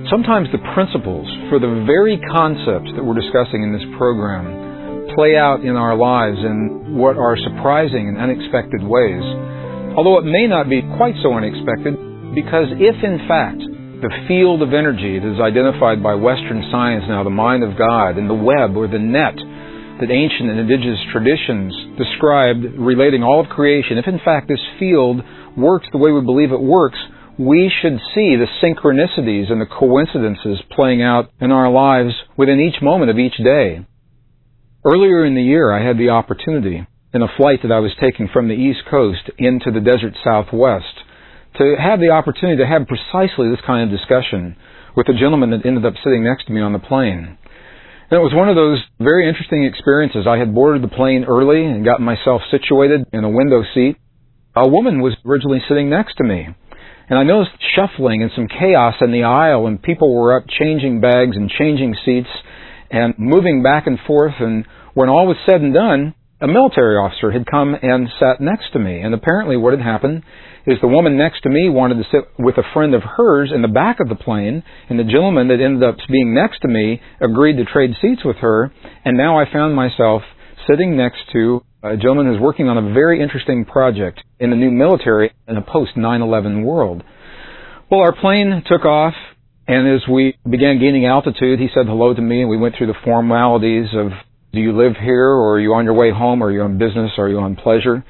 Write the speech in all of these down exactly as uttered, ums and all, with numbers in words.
Sometimes the principles for the very concepts that we're discussing in this program play out in our lives in what are surprising and unexpected ways, although it may not be quite so unexpected, because if in fact the field of energy that is identified by Western science now, the mind of God, and the web or the net that ancient and indigenous traditions described relating all of creation, if in fact this field works the way we believe it works, we should see the synchronicities and the coincidences playing out in our lives within each moment of each day. Earlier in the year, I had the opportunity, in a flight that I was taking from the East Coast into the desert Southwest, to have the opportunity to have precisely this kind of discussion with a gentleman that ended up sitting next to me on the plane. And it was one of those very interesting experiences. I had boarded the plane early and gotten myself situated in a window seat. A woman was originally sitting next to me. And I noticed shuffling and some chaos in the aisle, and people were up changing bags and changing seats and moving back and forth. And when all was said and done, a military officer had come and sat next to me. And apparently what had happened is the woman next to me wanted to sit with a friend of hers in the back of the plane, and the gentleman that ended up being next to me agreed to trade seats with her. And now I found myself sitting next to a gentleman who's working on a very interesting project in the new military in a post nine eleven world. Well, our plane took off, and as we began gaining altitude, he said hello to me, and we went through the formalities of, do you live here, or are you on your way home, or are you on business, or are you on pleasure?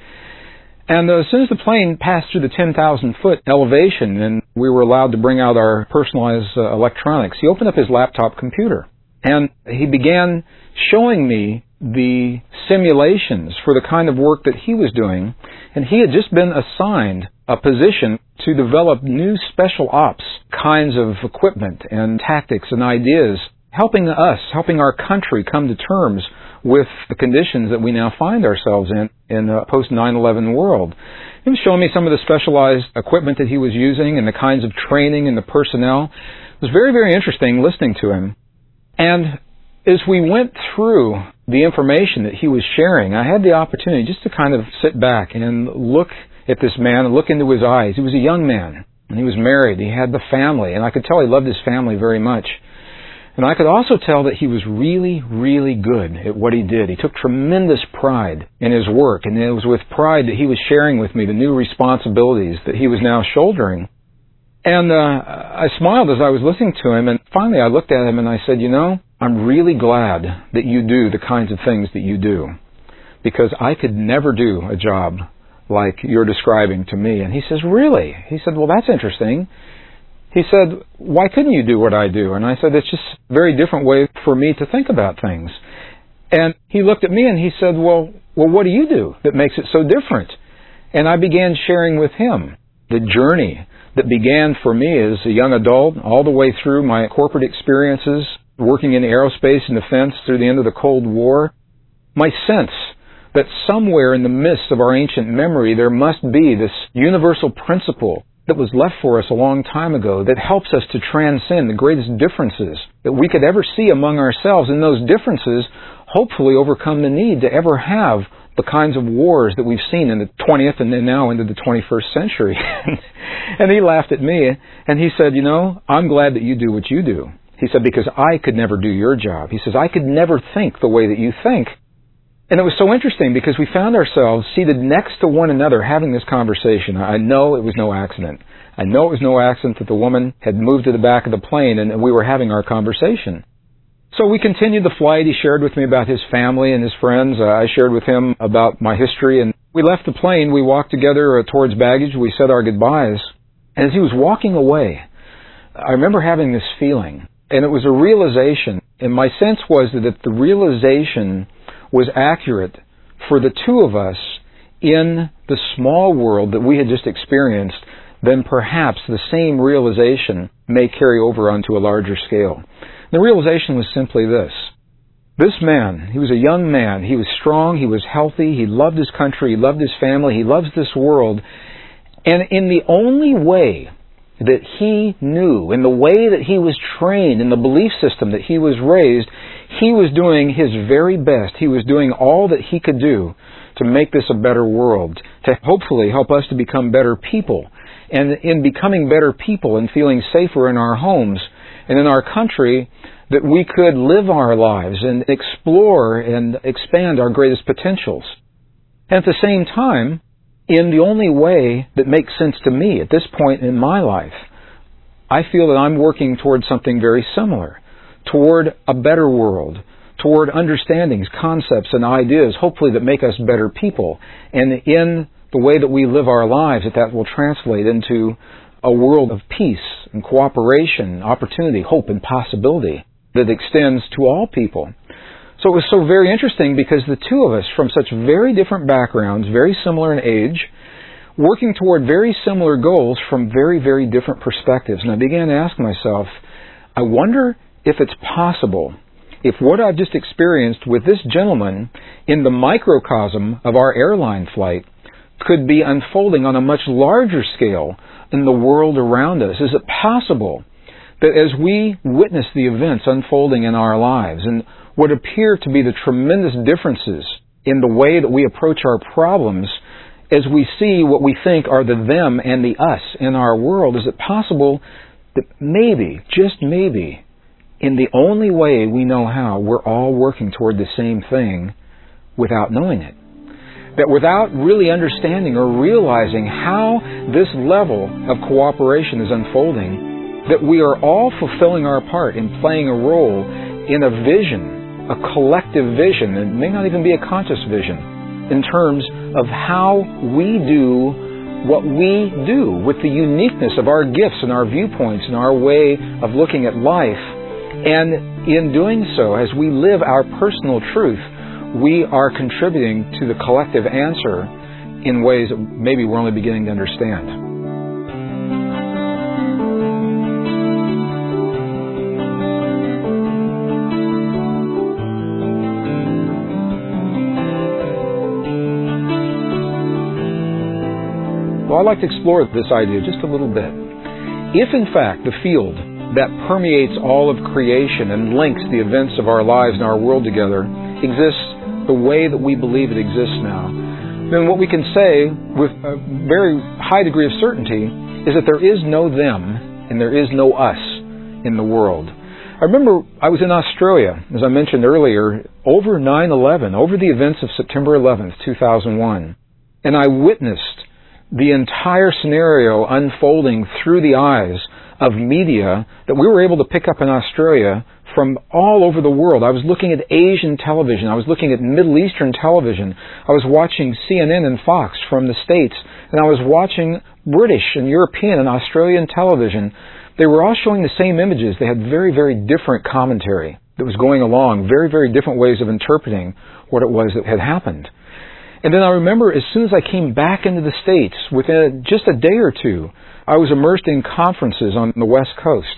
And uh, as soon as the plane passed through the ten thousand foot elevation, and we were allowed to bring out our personalized uh, electronics, he opened up his laptop computer, and he began showing me the simulations for the kind of work that he was doing, and he had just been assigned a position to develop new special ops kinds of equipment and tactics and ideas, helping us, helping our country come to terms with the conditions that we now find ourselves in, in a post nine eleven world. He was showing me some of the specialized equipment that he was using and the kinds of training and the personnel. It was very, very interesting listening to him. And as we went through the information that he was sharing, I had the opportunity just to kind of sit back and look at this man and look into his eyes. He was a young man, and he was married. He had the family, and I could tell he loved his family very much. And I could also tell that he was really, really good at what he did. He took tremendous pride in his work, and it was with pride that he was sharing with me the new responsibilities that he was now shouldering. And uh, I smiled as I was listening to him, and finally I looked at him and I said, you know, I'm really glad that you do the kinds of things that you do, because I could never do a job like you're describing to me. And he says, really? He said, well, that's interesting. He said, why couldn't you do what I do? And I said, it's just a very different way for me to think about things. And he looked at me and he said, well, well, what do you do that makes it so different? And I began sharing with him the journey that began for me as a young adult, all the way through my corporate experiences, working in aerospace and defense through the end of the Cold War. My sense that somewhere in the midst of our ancient memory there must be this universal principle that was left for us a long time ago that helps us to transcend the greatest differences that we could ever see among ourselves, and those differences hopefully overcome the need to ever have the kinds of wars that we've seen in the twentieth and then now into the twenty-first century. And he laughed at me and he said, you know, I'm glad that you do what you do. He said, because I could never do your job. He says, I could never think the way that you think. And it was so interesting because we found ourselves seated next to one another having this conversation. I know it was no accident. I know it was no accident that the woman had moved to the back of the plane and we were having our conversation. So we continued the flight. He shared with me about his family and his friends. Uh, I shared with him about my history. And we left the plane. We walked together uh, towards baggage. We said our goodbyes. And as he was walking away, I remember having this feeling. And it was a realization. And my sense was that the realization was accurate for the two of us in the small world that we had just experienced, then perhaps the same realization may carry over onto a larger scale. The realization was simply this. This man, he was a young man. He was strong. He was healthy. He loved his country. He loved his family. He loves this world. And in the only way that he knew, in the way that he was trained, in the belief system that he was raised, he was doing his very best. He was doing all that he could do to make this a better world, to hopefully help us to become better people. And in becoming better people and feeling safer in our homes, and in our country that we could live our lives and explore and expand our greatest potentials. And at the same time, in the only way that makes sense to me at this point in my life, I feel that I'm working toward something very similar, toward a better world, toward understandings, concepts, and ideas, hopefully that make us better people. And in the way that we live our lives, that that will translate into a world of peace and cooperation, opportunity, hope, and possibility that extends to all people. So it was so very interesting because the two of us, from such very different backgrounds, very similar in age, working toward very similar goals from very, very different perspectives. And I began to ask myself, I wonder if it's possible, if what I've just experienced with this gentleman in the microcosm of our airline flight could be unfolding on a much larger scale in the world around us. Is it possible that as we witness the events unfolding in our lives and what appear to be the tremendous differences in the way that we approach our problems, as we see what we think are the them and the us in our world, is it possible that maybe, just maybe, in the only way we know how, we're all working toward the same thing without knowing it? That without really understanding or realizing how this level of cooperation is unfolding, that we are all fulfilling our part in playing a role in a vision, a collective vision, and it may not even be a conscious vision, in terms of how we do what we do with the uniqueness of our gifts and our viewpoints and our way of looking at life. And in doing so, as we live our personal truth, we are contributing to the collective answer in ways that maybe we're only beginning to understand. Well, I'd like to explore this idea just a little bit. If, in fact, the field that permeates all of creation and links the events of our lives and our world together exists the way that we believe it exists now, then what we can say with a very high degree of certainty is that there is no them and there is no us in the world. I remember I was in Australia, as I mentioned earlier, over nine eleven, over the events of September eleventh, two thousand one, and I witnessed the entire scenario unfolding through the eyes of media that we were able to pick up in Australia from all over the world. I was looking at Asian television. I was looking at Middle Eastern television. I was watching C N N and Fox from the States. And I was watching British and European and Australian television. They were all showing the same images. They had very, very different commentary that was going along, very, very different ways of interpreting what it was that had happened. And then I remember as soon as I came back into the States, within just a day or two, I was immersed in conferences on the West Coast.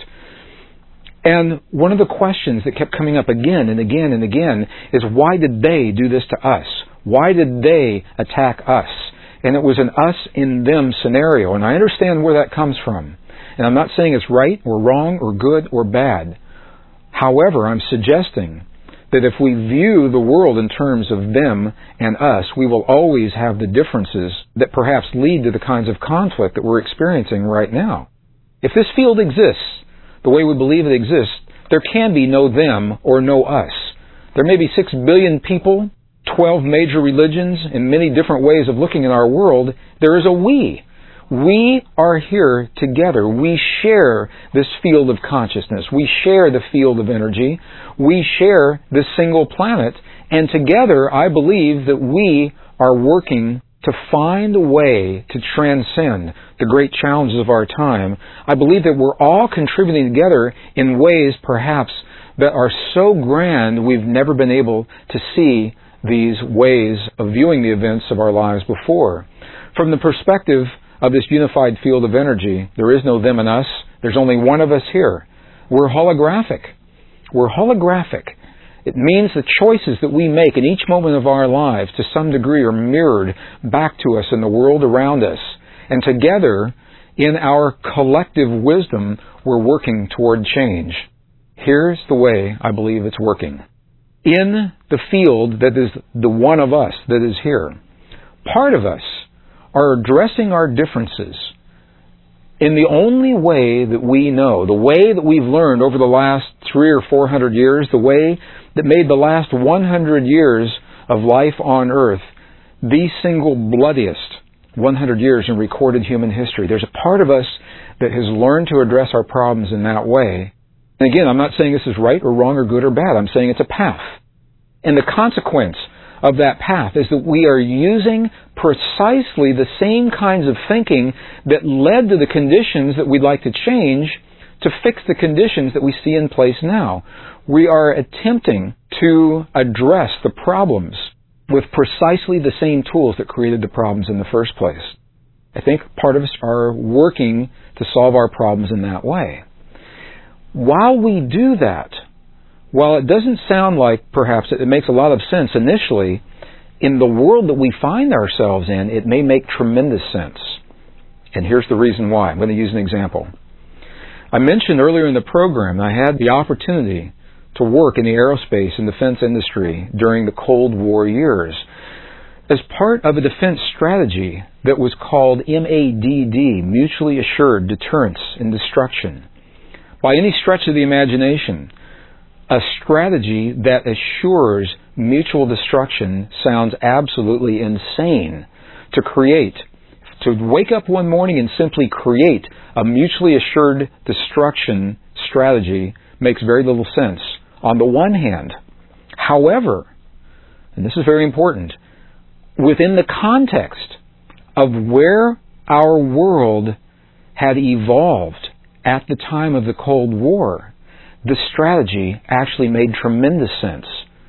And one of the questions that kept coming up again and again and again is, why did they do this to us? Why did they attack us? And it was an us in them scenario. And I understand where that comes from. And I'm not saying it's right or wrong or good or bad. However, I'm suggesting that if we view the world in terms of them and us, we will always have the differences that perhaps lead to the kinds of conflict that we're experiencing right now. If this field exists the way we believe it exists, there can be no them or no us. There may be six billion people, twelve major religions, and many different ways of looking at our world. There is a we. We are here together. We share this field of consciousness. We share the field of energy. We share this single planet. And together, I believe that we are working to find a way to transcend the great challenges of our time. I believe that we're all contributing together in ways perhaps that are so grand we've never been able to see these ways of viewing the events of our lives before. From the perspective of this unified field of energy, there is no them and us. There's only one of us here. We're holographic. We're holographic. It means the choices that we make in each moment of our lives to some degree are mirrored back to us in the world around us. And together, in our collective wisdom, we're working toward change. Here's the way I believe it's working. In the field that is the one of us that is here, part of us are addressing our differences in the only way that we know, the way that we've learned over the last three or four hundred years, the way that made the last one hundred years of life on earth the single bloodiest one hundred years in recorded human history. There's a part of us that has learned to address our problems in that way. And again, I'm not saying this is right or wrong or good or bad. I'm saying it's a path. And the consequence of that path is that we are using precisely the same kinds of thinking that led to the conditions that we'd like to change to fix the conditions that we see in place now. We are attempting to address the problems with precisely the same tools that created the problems in the first place. I think part of us are working to solve our problems in that way. While we do that, while it doesn't sound like perhaps it makes a lot of sense initially, in the world that we find ourselves in, it may make tremendous sense. And here's the reason why. I'm going to use an example. I mentioned earlier in the program I had the opportunity to work in the aerospace and defense industry during the Cold War years as part of a defense strategy that was called M A D D, Mutually Assured Deterrence and Destruction. By any stretch of the imagination, a strategy that assures mutual destruction sounds absolutely insane. To create, to wake up one morning and simply create a mutually assured destruction strategy makes very little sense on the one hand. However, and this is very important, within the context of where our world had evolved at the time of the Cold War, the strategy actually made tremendous sense.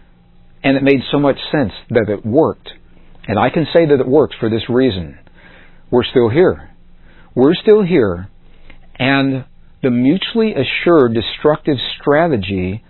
And it made so much sense that it worked. And I can say that it worked for this reason. We're still here. We're still here. And the mutually assured destructive strategy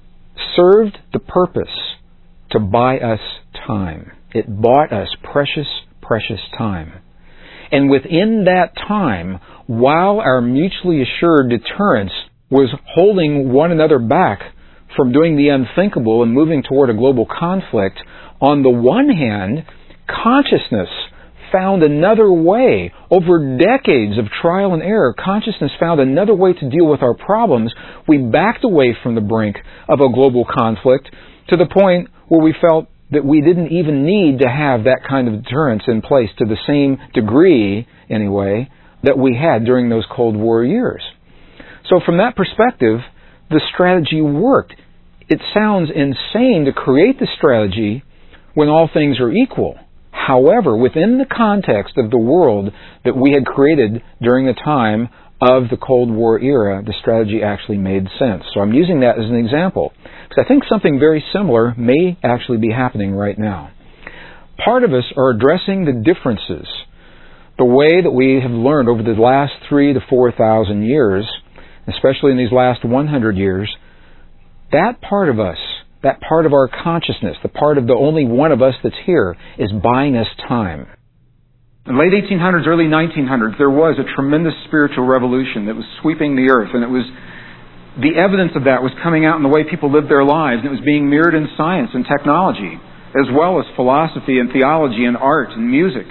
served the purpose to buy us time. It bought us precious, precious time. And within that time, while our mutually assured deterrence was holding one another back from doing the unthinkable and moving toward a global conflict, on the one hand, consciousness found another way. Over decades of trial and error, consciousness found another way to deal with our problems. We backed away from the brink of a global conflict to the point where we felt that we didn't even need to have that kind of deterrence in place to the same degree, anyway, that we had during those Cold War years. So from that perspective, the strategy worked. It sounds insane to create the strategy when all things are equal. However, within the context of the world that we had created during the time of the Cold War era, the strategy actually made sense. So I'm using that as an example, because I think something very similar may actually be happening right now. Part of us are addressing the differences, the way that we have learned over the last three to four thousand years, especially in these last one hundred years. That part of us, that part of our consciousness, the part of the only one of us that's here, is buying us time. In the late eighteen hundreds, early nineteen hundreds, there was a tremendous spiritual revolution that was sweeping the earth, and it was the evidence of that was coming out in the way people lived their lives, and it was being mirrored in science and technology, as well as philosophy and theology and art and music.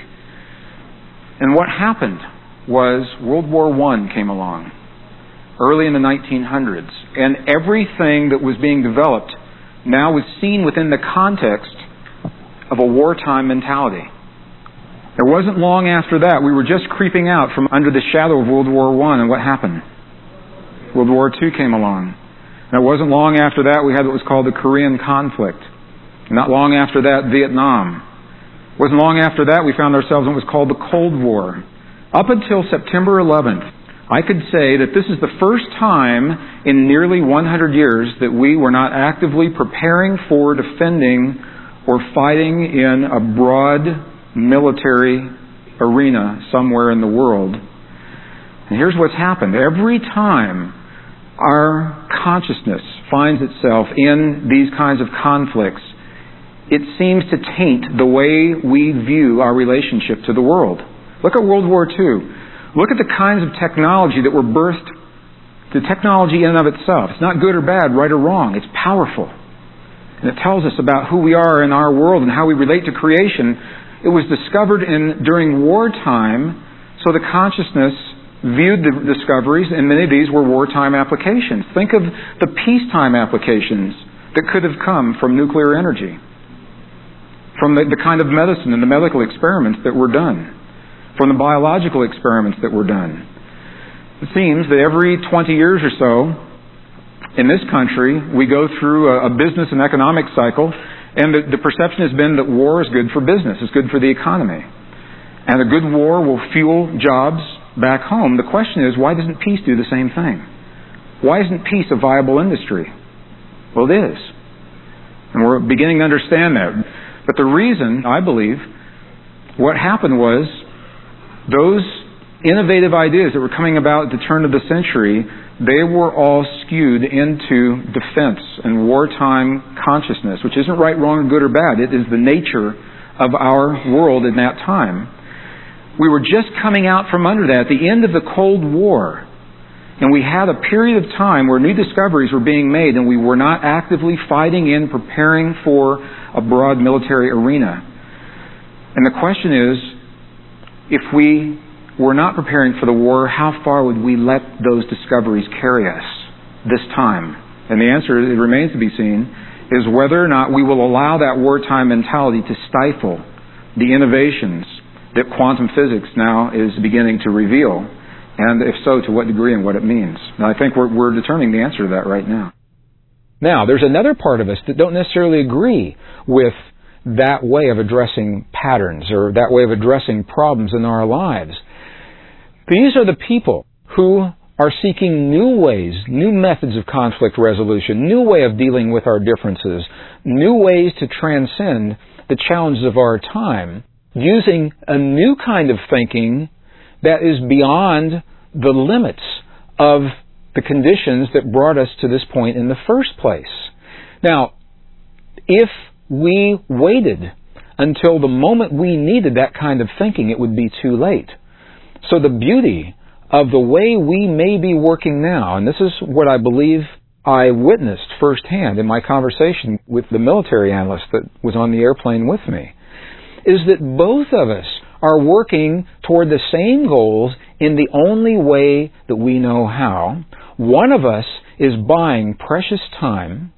And what happened was World War One came along, early in the nineteen hundreds, and everything that was being developed now was seen within the context of a wartime mentality. It wasn't long after that, we were just creeping out from under the shadow of World War One, and what happened? World War Two came along. And it wasn't long after that we had what was called the Korean conflict. Not long after that, Vietnam. It wasn't long after that we found ourselves in what was called the Cold War. Up until September eleventh, I could say that this is the first time in nearly one hundred years that we were not actively preparing for, defending, or fighting in a broad military arena somewhere in the world. And here's what's happened. Every time our consciousness finds itself in these kinds of conflicts, it seems to taint the way we view our relationship to the world. Look at World War Two. Look at the kinds of technology that were birthed. The technology in and of itself, it's not good or bad, right or wrong. It's powerful. And it tells us about who we are in our world and how we relate to creation. It was discovered in during wartime, so the consciousness viewed the discoveries, and many of these were wartime applications. Think of the peacetime applications that could have come from nuclear energy, from the, the kind of medicine and the medical experiments that were done, from the biological experiments that were done. It seems that every twenty years or so in this country, we go through a, a business and economic cycle, and the, the perception has been that war is good for business, it's good for the economy. And a good war will fuel jobs back home. The question is, why doesn't peace do the same thing? Why isn't peace a viable industry? Well, it is. And we're beginning to understand that. But the reason, I believe, what happened was those innovative ideas that were coming about at the turn of the century, they were all skewed into defense and wartime consciousness, which isn't right, wrong, or good or bad. It is the nature of our world in that time. We were just coming out from under that, at the end of the Cold War. And we had a period of time where new discoveries were being made, and we were not actively fighting in, preparing for a broad military arena. And the question is, if we were not preparing for the war, how far would we let those discoveries carry us this time? And the answer, it remains to be seen, is whether or not we will allow that wartime mentality to stifle the innovations that quantum physics now is beginning to reveal, and if so, to what degree and what it means. And I think we're, we're determining the answer to that right now. Now, there's another part of us that don't necessarily agree with that way of addressing patterns or that way of addressing problems in our lives. These are the people who are seeking new ways, new methods of conflict resolution, new way of dealing with our differences, new ways to transcend the challenges of our time, using a new kind of thinking that is beyond the limits of the conditions that brought us to this point in the first place. Now, if we waited until the moment we needed that kind of thinking, it would be too late. So the beauty of the way we may be working now, and this is what I believe I witnessed firsthand in my conversation with the military analyst that was on the airplane with me, is that both of us are working toward the same goals in the only way that we know how. One of us is buying precious time,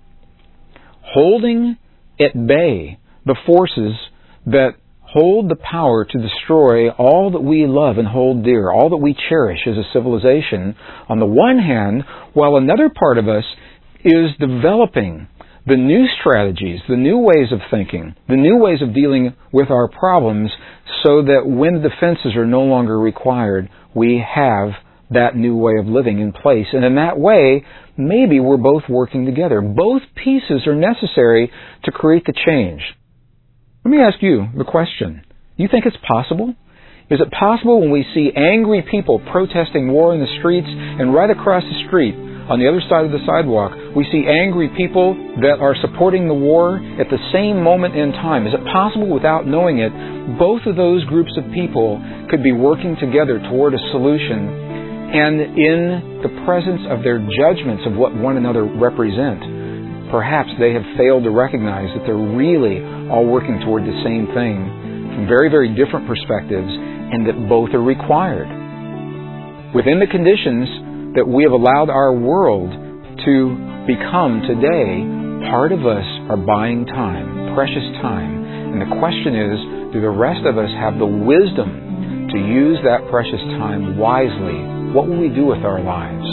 holding at bay the forces that hold the power to destroy all that we love and hold dear, all that we cherish as a civilization, on the one hand, while another part of us is developing the new strategies, the new ways of thinking, the new ways of dealing with our problems, so that when the defenses are no longer required, we have that new way of living in place. And in that way, maybe we're both working together. Both pieces are necessary to create the change. Let me ask you the question. You think it's possible? Is it possible when we see angry people protesting war in the streets, and right across the street, on the other side of the sidewalk, we see angry people that are supporting the war at the same moment in time? Is it possible, without knowing it, both of those groups of people could be working together toward a solution, and in the presence of their judgments of what one another represent, perhaps they have failed to recognize that they're really all working toward the same thing from very, very different perspectives, and that both are required. Within the conditions that we have allowed our world to become today, part of us are buying time, precious time. And the question is, do the rest of us have the wisdom to use that precious time wisely? What will we do with our lives?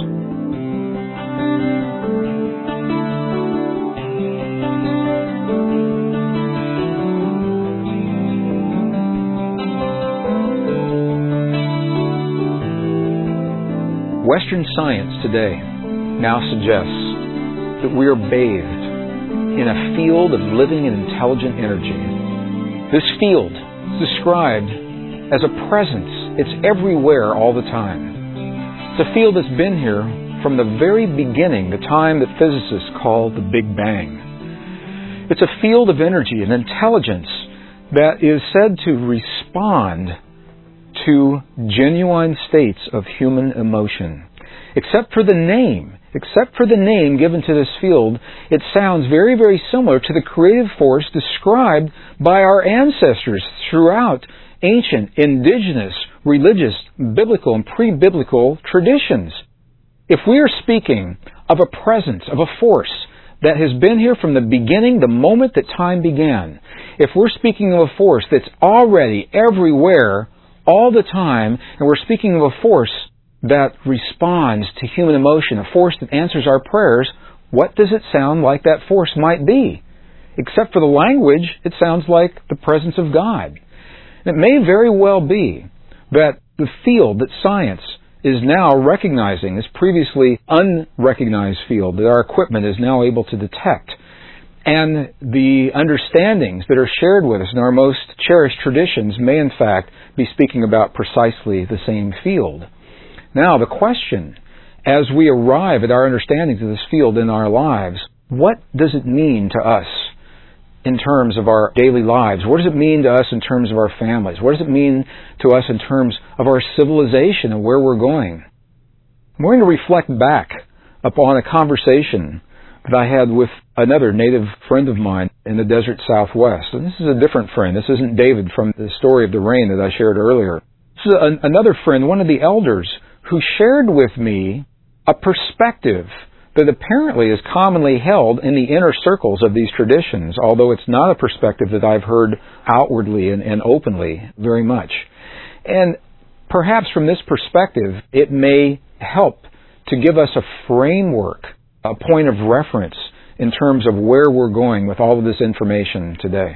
Western science today now suggests that we are bathed in a field of living and intelligent energy. This field is described as a presence. It's everywhere all the time. It's a field that's been here from the very beginning, the time that physicists call the Big Bang. It's a field of energy and intelligence that is said to respond to genuine states of human emotion. Except for the name, except for the name given to this field, it sounds very, very similar to the creative force described by our ancestors throughout ancient, indigenous, religious, biblical, and pre-biblical traditions. If we are speaking of a presence, of a force that has been here from the beginning, the moment that time began, if we're speaking of a force that's already everywhere all the time, and we're speaking of a force that responds to human emotion, a force that answers our prayers, what does it sound like that force might be? Except for the language, it sounds like the presence of God. It may very well be that the field that science is now recognizing, this previously unrecognized field that our equipment is now able to detect, and the understandings that are shared with us in our most cherished traditions may in fact be speaking about precisely the same field. Now the question, as we arrive at our understandings of this field in our lives, what does it mean to us in terms of our daily lives? What does it mean to us in terms of our families? What does it mean to us in terms of our civilization and where we're going? I'm going to reflect back upon a conversation that I had with another native friend of mine in the desert Southwest. And this is a different friend. This isn't David from the story of the rain that I shared earlier. This is a, another friend, one of the elders, who shared with me a perspective that apparently is commonly held in the inner circles of these traditions, although it's not a perspective that I've heard outwardly and, and openly very much. And perhaps from this perspective, it may help to give us a framework, a point of reference in terms of where we're going with all of this information today.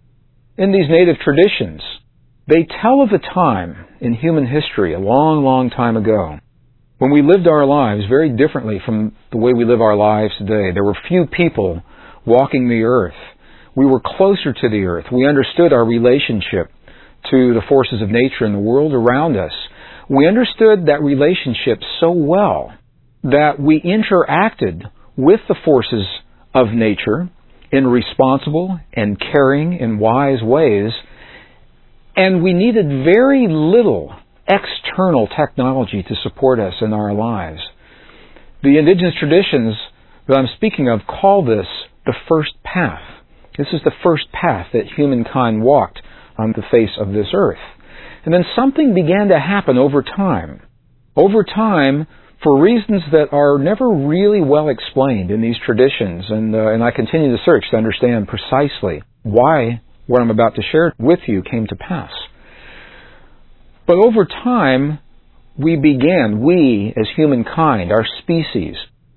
In these native traditions, they tell of a time in human history, a long, long time ago, when we lived our lives very differently from the way we live our lives today. There were few people walking the earth. We were closer to the earth. We understood our relationship to the forces of nature and the world around us. We understood that relationship so well that we interacted with the forces of nature in responsible and caring and wise ways, and we needed very little external technology to support us in our lives. The indigenous traditions that I'm speaking of call this the first path. This is the first path that humankind walked on the face of this earth. And then something began to happen over time. Over time, for reasons that are never really well explained in these traditions, and, uh, and I continue to search to understand precisely why what I'm about to share with you came to pass. But over time, we began, we as humankind, our species,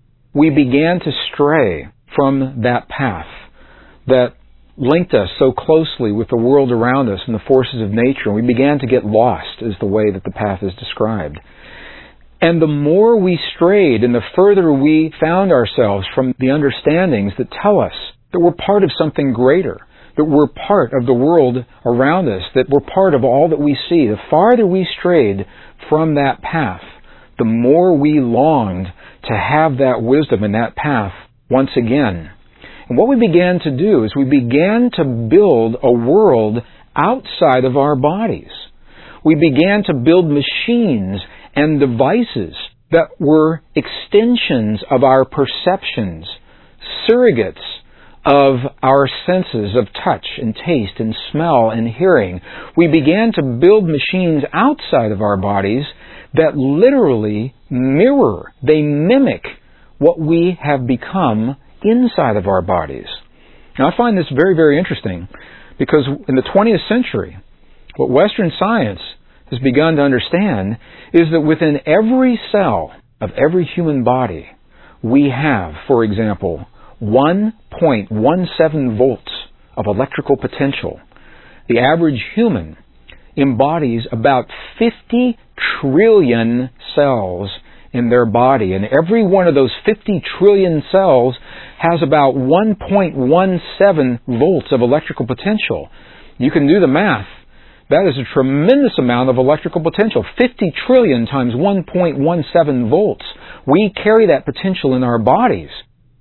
we began to stray from that path that linked us so closely with the world around us and the forces of nature. We began to get lost, is the way that the path is described. And the more we strayed and the further we found ourselves from the understandings that tell us that we're part of something greater, that we're part of the world around us, that we're part of all that we see, the farther we strayed from that path, the more we longed to have that wisdom and that path once again. And what we began to do is we began to build a world outside of our bodies. We began to build machines and devices that were extensions of our perceptions, surrogates of our senses of touch and taste and smell and hearing. We began to build machines outside of our bodies that literally mirror, they mimic what we have become inside of our bodies. Now, I find this very, very interesting because in the twentieth century, what Western science has begun to understand is that within every cell of every human body, we have, for example, one point one seven volts of electrical potential. The average human embodies about fifty trillion cells in their body, and every one of those fifty trillion cells has about one point one seven volts of electrical potential. You can do the math. That is a tremendous amount of electrical potential. fifty trillion times one point one seven volts. We carry that potential in our bodies.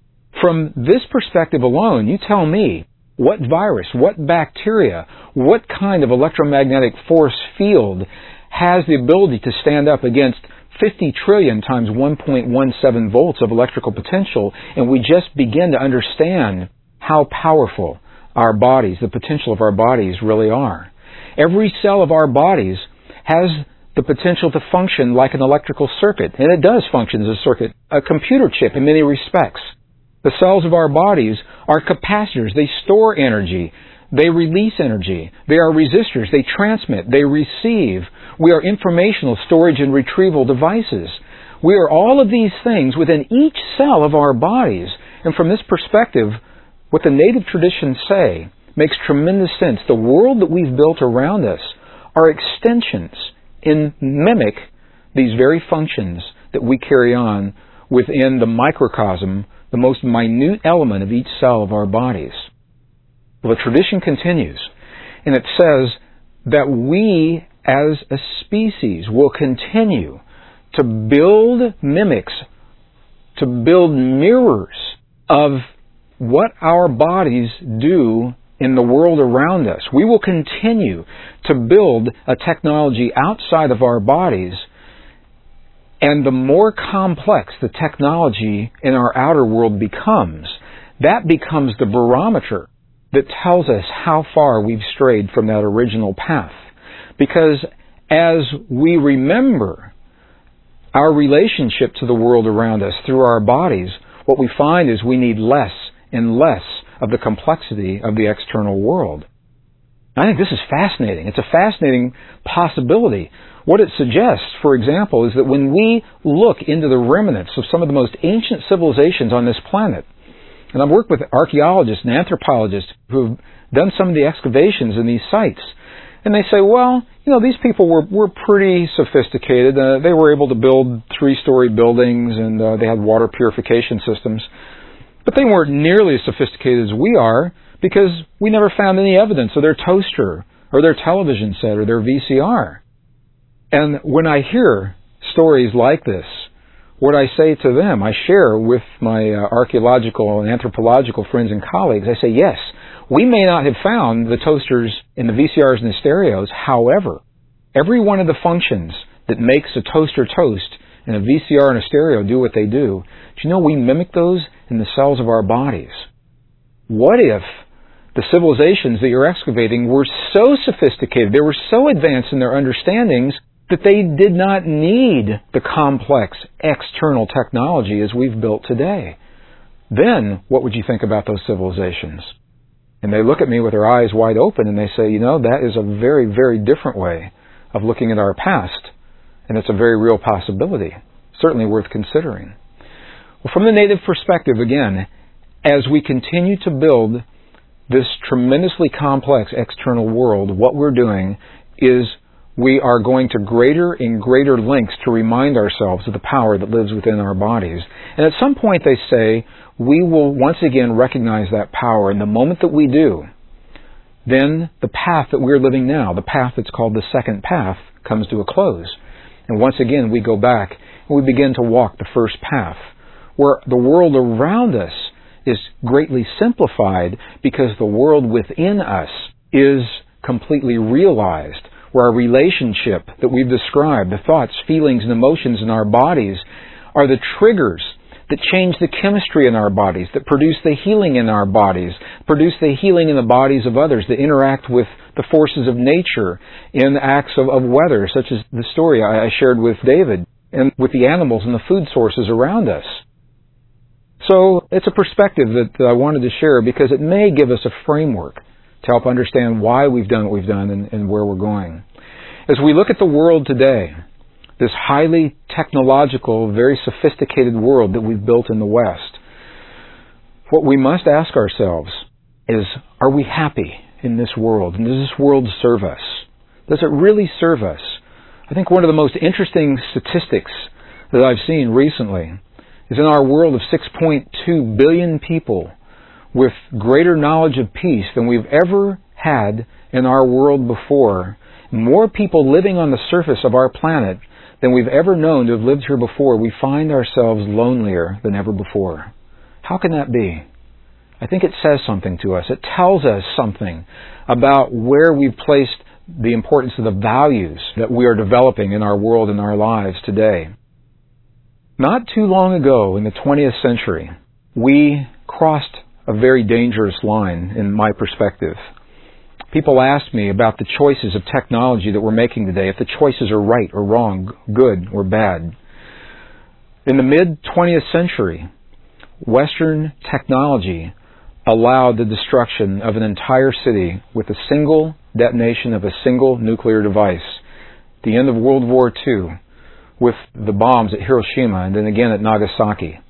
From this perspective alone, you tell me what virus, what bacteria, what kind of electromagnetic force field has the ability to stand up against fifty trillion times one point one seven volts of electrical potential, and we just begin to understand how powerful our bodies, the potential of our bodies really are. Every cell of our bodies has the potential to function like an electrical circuit, and it does function as a circuit, a computer chip in many respects. The cells of our bodies are capacitors. They store energy. They release energy. They are resistors. They transmit. They receive. We are informational storage and retrieval devices. We are all of these things within each cell of our bodies. And from this perspective, what the native traditions say makes tremendous sense. The world that we've built around us are extensions and mimic these very functions that we carry on within the microcosm, the most minute element of each cell of our bodies. Well, the tradition continues, and it says that we as a species will continue to build mimics, to build mirrors of what our bodies do in the world around us. We will continue to build a technology outside of our bodies, and the more complex the technology in our outer world becomes, that becomes the barometer that tells us how far we've strayed from that original path. Because as we remember our relationship to the world around us through our bodies, what we find is we need less and less of the complexity of the external world. I think this is fascinating. It's a fascinating possibility. What it suggests, for example, is that when we look into the remnants of some of the most ancient civilizations on this planet, and I've worked with archaeologists and anthropologists who've done some of the excavations in these sites, and they say, well, you know, these people were, were pretty sophisticated. Uh, they were able to build three-story buildings, and uh, they had water purification systems. But they weren't nearly as sophisticated as we are, because we never found any evidence of their toaster or their television set or their V C R. And when I hear stories like this, what I say to them, I share with my uh, archaeological and anthropological friends and colleagues, I say, yes, we may not have found the toasters and the V C Rs and the stereos. However, every one of the functions that makes a toaster toast and a V C R and a stereo do what they do, do you know we mimic those in the cells of our bodies? What if the civilizations that you're excavating were so sophisticated, they were so advanced in their understandings, that they did not need the complex external technology as we've built today? Then, what would you think about those civilizations? And they look at me with their eyes wide open and they say, you know, that is a very, very different way of looking at our past, and it's a very real possibility, certainly worth considering. Well, from the native perspective, again, as we continue to build this tremendously complex external world, what we're doing is we are going to greater and greater lengths to remind ourselves of the power that lives within our bodies. And at some point, they say, we will once again recognize that power. And the moment that we do, then the path that we're living now, the path that's called the second path, comes to a close. And once again, we go back and we begin to walk the first path, where the world around us is greatly simplified because the world within us is completely realized, where our relationship that we've described, the thoughts, feelings, and emotions in our bodies, are the triggers that change the chemistry in our bodies, that produce the healing in our bodies, produce the healing in the bodies of others, that interact with the forces of nature in acts of, of weather, such as the story I, I shared with David, and with the animals and the food sources around us. So it's a perspective that I wanted to share because it may give us a framework to help understand why we've done what we've done and, and where we're going. As we look at the world today, this highly technological, very sophisticated world that we've built in the West, what we must ask ourselves is, are we happy in this world? And does this world serve us? Does it really serve us? I think one of the most interesting statistics that I've seen recently is in our world of six point two billion people with greater knowledge of peace than we've ever had in our world before, more people living on the surface of our planet than we've ever known to have lived here before, we find ourselves lonelier than ever before. How can that be? I think it says something to us. It tells us something about where we've placed the importance of the values that we are developing in our world and our lives today. Not too long ago, in the twentieth century, we crossed a very dangerous line, in my perspective. People ask me about the choices of technology that we're making today, if the choices are right or wrong, good or bad. In the mid-twentieth century, Western technology allowed the destruction of an entire city with a single detonation of a single nuclear device. The end of World War Two, with the bombs at Hiroshima and then again at Nagasaki.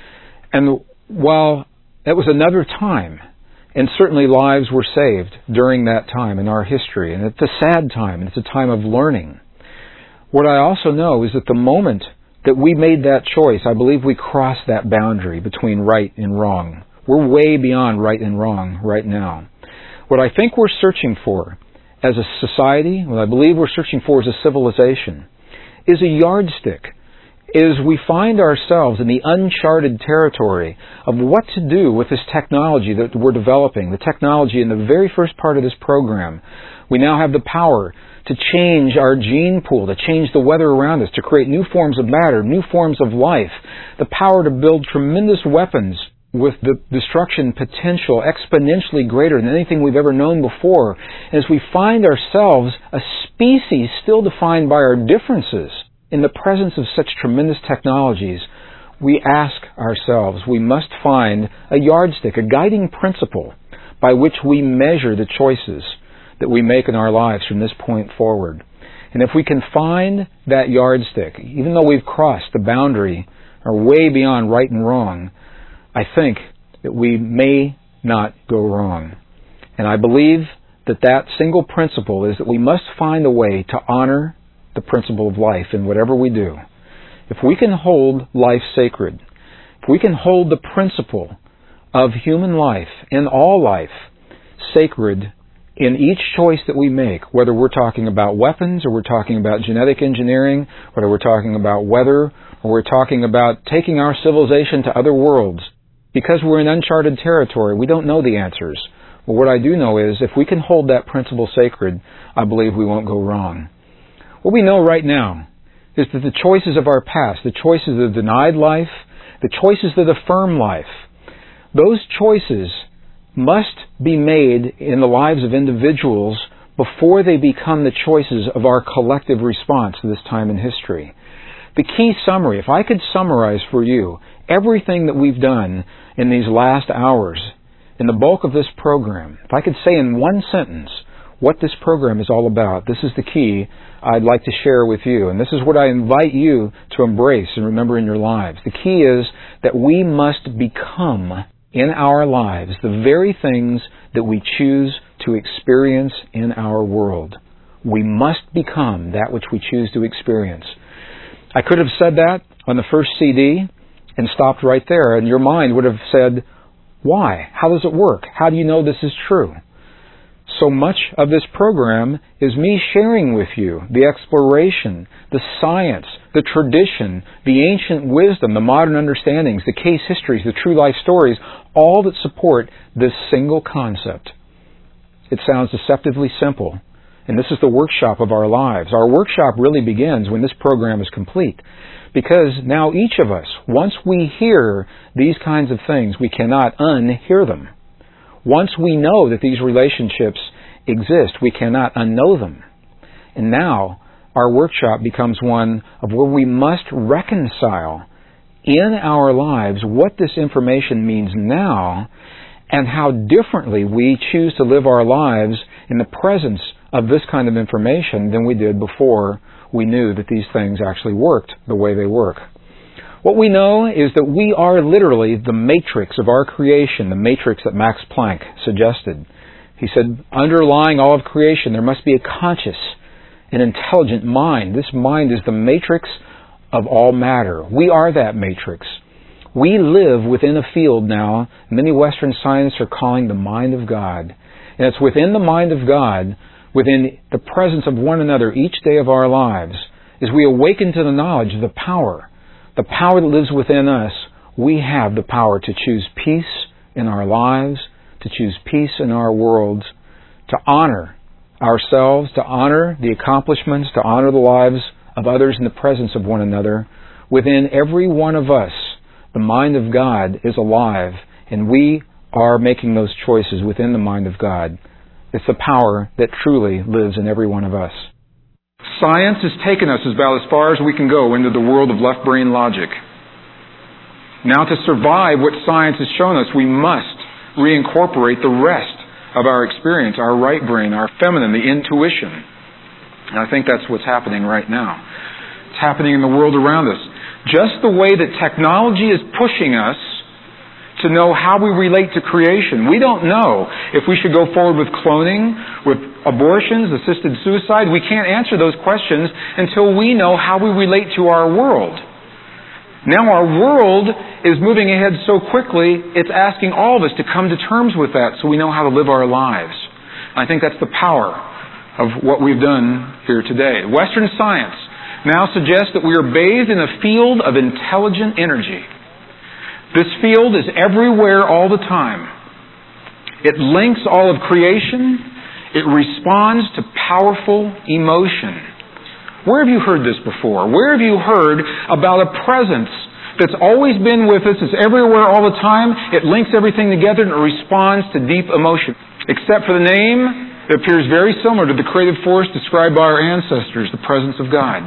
And while that was another time, and certainly lives were saved during that time in our history, and it's a sad time, and it's a time of learning, what I also know is that the moment that we made that choice, I believe we crossed that boundary between right and wrong. We're way beyond right and wrong right now. What I think we're searching for as a society, what I believe we're searching for as a civilization, is a yardstick. Is we find ourselves in the uncharted territory of what to do with this technology that we're developing, the technology in the very first part of this program. We now have the power to change our gene pool, to change the weather around us, to create new forms of matter, new forms of life, the power to build tremendous weapons with the destruction potential exponentially greater than anything we've ever known before. And as we find ourselves a species still defined by our differences in the presence of such tremendous technologies, we ask ourselves, we must find a yardstick, a guiding principle by which we measure the choices that we make in our lives from this point forward. And if we can find that yardstick, even though we've crossed the boundary or way beyond right and wrong, I think that we may not go wrong. And I believe that that single principle is that we must find a way to honor the principle of life in whatever we do. If we can hold life sacred, if we can hold the principle of human life and all life sacred in each choice that we make, whether we're talking about weapons or we're talking about genetic engineering, whether we're talking about weather or we're talking about taking our civilization to other worlds, because we're in uncharted territory, we don't know the answers. But what I do know is if we can hold that principle sacred, I believe we won't go wrong. What we know right now is that the choices of our past, the choices that denied life, the choices that affirm life, those choices must be made in the lives of individuals before they become the choices of our collective response to this time in history. The key summary, if I could summarize for you everything that we've done in these last hours, in the bulk of this program, if I could say in one sentence what this program is all about, this is the key I'd like to share with you. And this is what I invite you to embrace and remember in your lives. The key is that we must become in our lives the very things that we choose to experience in our world. We must become that which we choose to experience. I could have said that on the first C D and stopped right there, and your mind would have said, why? How does it work? How do you know this is true? So much of this program is me sharing with you the exploration, the science, the tradition, the ancient wisdom, the modern understandings, the case histories, the true life stories, all that support this single concept. It sounds deceptively simple, and this is the workshop of our lives. Our workshop really begins when this program is complete, because now each of us, once we hear these kinds of things, we cannot unhear them. Once we know that these relationships exist, we cannot unknow them. And now our workshop becomes one of where we must reconcile in our lives what this information means now and how differently we choose to live our lives in the presence of this kind of information than we did before we knew that these things actually worked the way they work. What we know is that we are literally the matrix of our creation, the matrix that Max Planck suggested. He said, underlying all of creation, there must be a conscious and intelligent mind. This mind is the matrix of all matter. We are that matrix. We live within a field now many Western scientists are calling the mind of God. And it's within the mind of God, within the presence of one another each day of our lives, as we awaken to the knowledge of the power, the power that lives within us, we have the power to choose peace in our lives, to choose peace in our worlds, to honor ourselves, to honor the accomplishments, to honor the lives of others in the presence of one another. Within every one of us, the mind of God is alive, and we are making those choices within the mind of God. It's the power that truly lives in every one of us. Science has taken us about as far as we can go into the world of left brain logic. Now, to survive what science has shown us, we must reincorporate the rest of our experience, our right brain, our feminine, the intuition. And I think that's what's happening right now. It's happening in the world around us. Just the way that technology is pushing us to know how we relate to creation. We don't know if we should go forward with cloning, with abortions, assisted suicide. We can't answer those questions until we know how we relate to our world. Now our world is moving ahead so quickly, it's asking all of us to come to terms with that so we know how to live our lives. I think that's the power of what we've done here today. Western science now suggests that we are bathed in a field of intelligent energy. This field is everywhere all the time. It links all of creation. It responds to powerful emotion. Where have you heard this before? Where have you heard about a presence that's always been with us, it's everywhere all the time, it links everything together, and it responds to deep emotion? Except for the name, it appears very similar to the creative force described by our ancestors, the presence of God.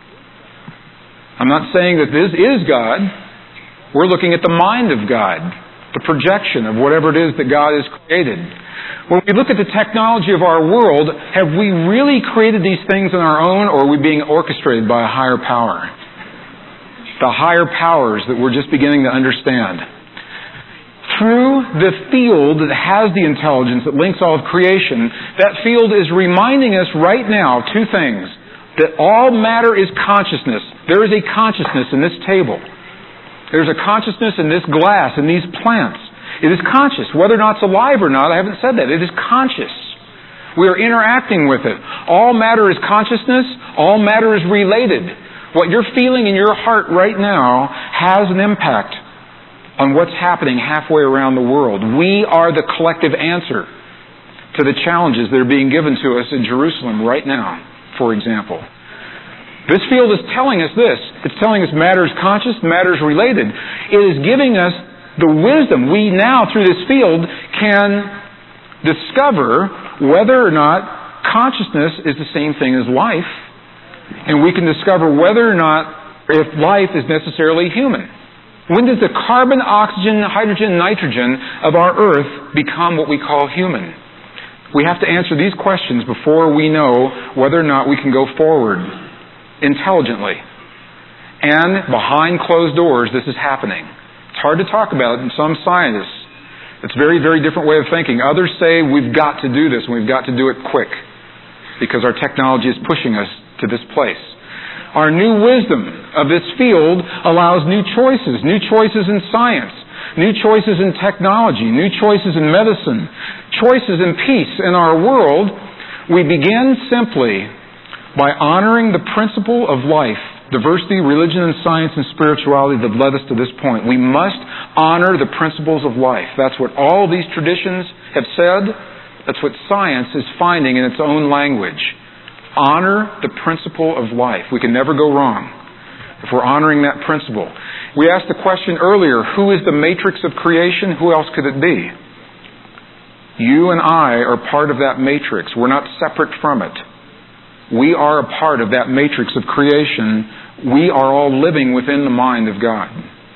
I'm not saying that this is God. We're looking at the mind of God, the projection of whatever it is that God has created. When we look at the technology of our world, have we really created these things on our own, or are we being orchestrated by a higher power? The higher powers that we're just beginning to understand. Through the field that has the intelligence that links all of creation, that field is reminding us right now two things. That all matter is consciousness. There is a consciousness in this table. There's a consciousness in this glass, in these plants. It is conscious. Whether or not it's alive or not, I haven't said that. It is conscious. We are interacting with it. All matter is consciousness. All matter is related. What you're feeling in your heart right now has an impact on what's happening halfway around the world. We are the collective answer to the challenges that are being given to us in Jerusalem right now, for example. This field is telling us this. It's telling us matter is conscious, matter is related. It is giving us the wisdom. We now, through this field, can discover whether or not consciousness is the same thing as life. And we can discover whether or not if life is necessarily human. When does the carbon, oxygen, hydrogen, nitrogen of our earth become what we call human? We have to answer these questions before we know whether or not we can go forward intelligently. And behind closed doors, this is happening. It's hard to talk about it in some scientists. It's a very, very different way of thinking. Others say we've got to do this and we've got to do it quick because our technology is pushing us to this place. Our new wisdom of this field allows new choices, new choices in science, new choices in technology, new choices in medicine, choices in peace in our world. We begin simply by honoring the principle of life, diversity, religion, and science and spirituality that led us to this point. We must honor the principles of life. That's what all these traditions have said. That's what science is finding in its own language. Honor the principle of life. We can never go wrong if we're honoring that principle. We asked the question earlier, who is the matrix of creation? Who else could it be? You and I are part of that matrix. We're not separate from it. We are a part of that matrix of creation. We are all living within the mind of God.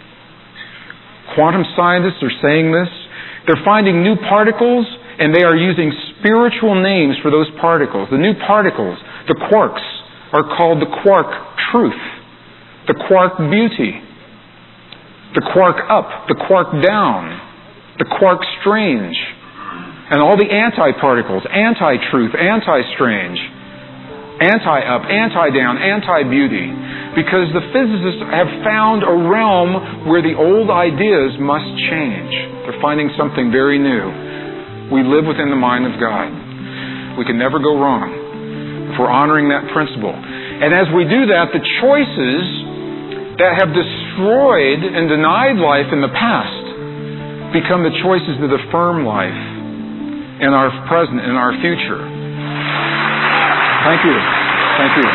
Quantum scientists are saying this. They're finding new particles, and they are using spiritual names for those particles. The new particles, the quarks, are called the quark truth, the quark beauty, the quark up, the quark down, the quark strange, and all the anti-particles, anti-truth, anti-strange, anti-up, anti-down, anti-beauty, because the physicists have found a realm where the old ideas must change. They're finding something very new. We live within the mind of God. We can never go wrong if we're honoring that principle. And as we do that, the choices that have destroyed and denied life in the past become the choices that affirm life in our present, in our future. Thank you. Thank you.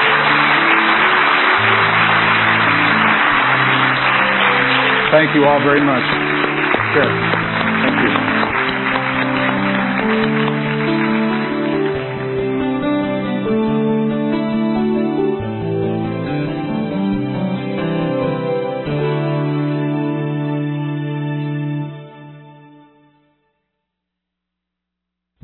Thank you all very much. Sure. Thank you.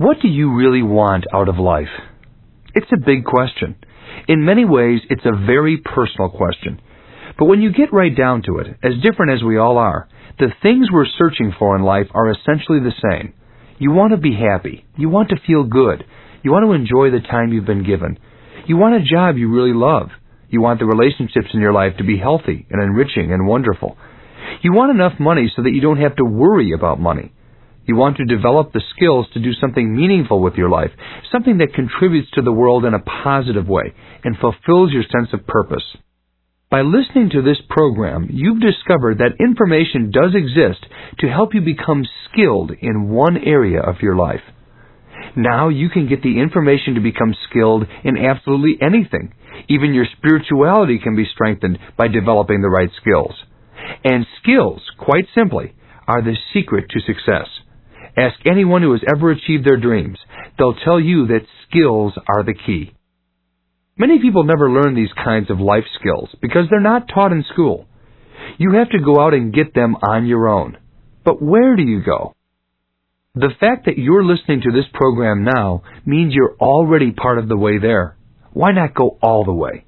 What do you really want out of life? It's a big question. In many ways, it's a very personal question. But when you get right down to it, as different as we all are, the things we're searching for in life are essentially the same. You want to be happy. You want to feel good. You want to enjoy the time you've been given. You want a job you really love. You want the relationships in your life to be healthy and enriching and wonderful. You want enough money so that you don't have to worry about money. You want to develop the skills to do something meaningful with your life, something that contributes to the world in a positive way and fulfills your sense of purpose. By listening to this program, you've discovered that information does exist to help you become skilled in one area of your life. Now you can get the information to become skilled in absolutely anything. Even your spirituality can be strengthened by developing the right skills. And skills, quite simply, are the secret to success. Ask anyone who has ever achieved their dreams. They'll tell you that skills are the key. Many people never learn these kinds of life skills because they're not taught in school. You have to go out and get them on your own. But where do you go? The fact that you're listening to this program now means you're already part of the way there. Why not go all the way?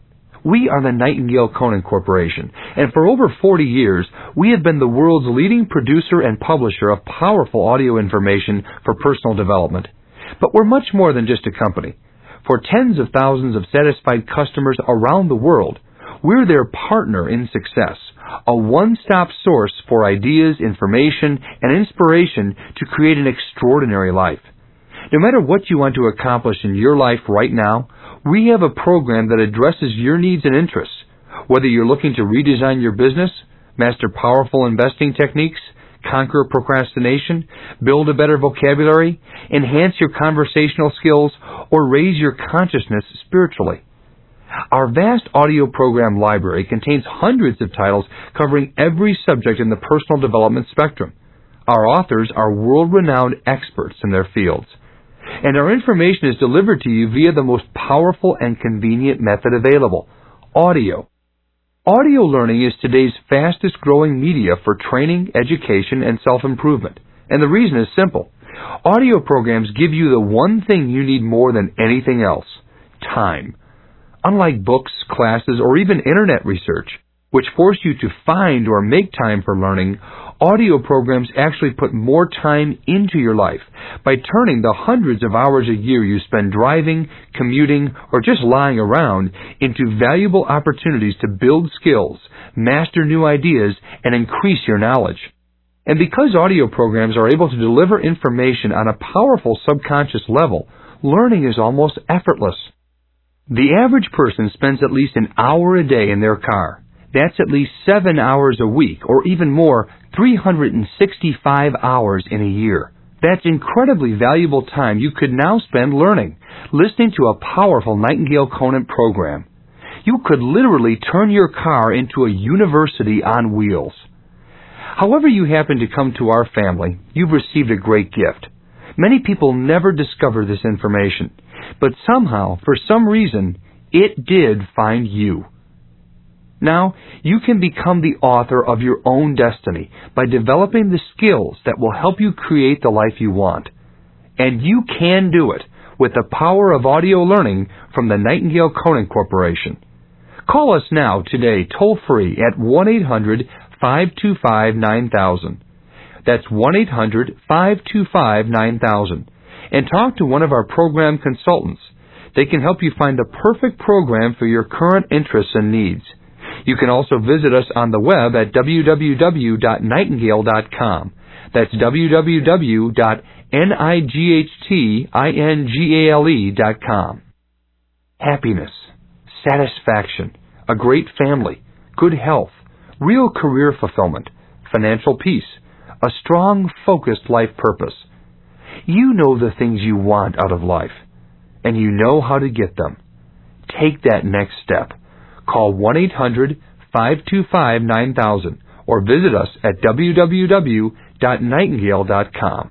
We are the Nightingale Conant Corporation, and for over forty years, we have been the world's leading producer and publisher of powerful audio information for personal development. But we're much more than just a company. For tens of thousands of satisfied customers around the world, we're their partner in success, a one-stop source for ideas, information, and inspiration to create an extraordinary life. No matter what you want to accomplish in your life right now, we have a program that addresses your needs and interests. Whether you're looking to redesign your business, master powerful investing techniques, conquer procrastination, build a better vocabulary, enhance your conversational skills, or raise your consciousness spiritually. Our vast audio program library contains hundreds of titles covering every subject in the personal development spectrum. Our authors are world-renowned experts in their fields. And our information is delivered to you via the most powerful and convenient method available, audio. Audio learning is today's fastest growing media for training, education, and self-improvement. And the reason is simple. Audio programs give you the one thing you need more than anything else, time. Unlike books, classes, or even internet research, which force you to find or make time for learning, audio programs actually put more time into your life by turning the hundreds of hours a year you spend driving, commuting, or just lying around into valuable opportunities to build skills, master new ideas, and increase your knowledge. And because audio programs are able to deliver information on a powerful subconscious level, learning is almost effortless. The average person spends at least an hour a day in their car. That's at least seven hours a week, or even more, three hundred sixty-five hours in a year. That's incredibly valuable time you could now spend learning, listening to a powerful Nightingale Conant program. You could literally turn your car into a university on wheels. However you happen to come to our family, you've received a great gift. Many people never discover this information, but somehow, for some reason, it did find you. Now, you can become the author of your own destiny by developing the skills that will help you create the life you want. And you can do it with the power of audio learning from the Nightingale Conant Corporation. Call us now today toll-free at one eight hundred, five two five, nine thousand. That's one eight hundred, five two five, nine thousand. And talk to one of our program consultants. They can help you find the perfect program for your current interests and needs. You can also visit us on the web at w w w dot nightingale dot com. That's w w w dot nightingale dot com. Happiness, satisfaction, a great family, good health, real career fulfillment, financial peace, a strong, focused life purpose. You know the things you want out of life, and you know how to get them. Take that next step. Call one eight hundred, five two five, nine thousand or visit us at w w w dot nightingale dot com.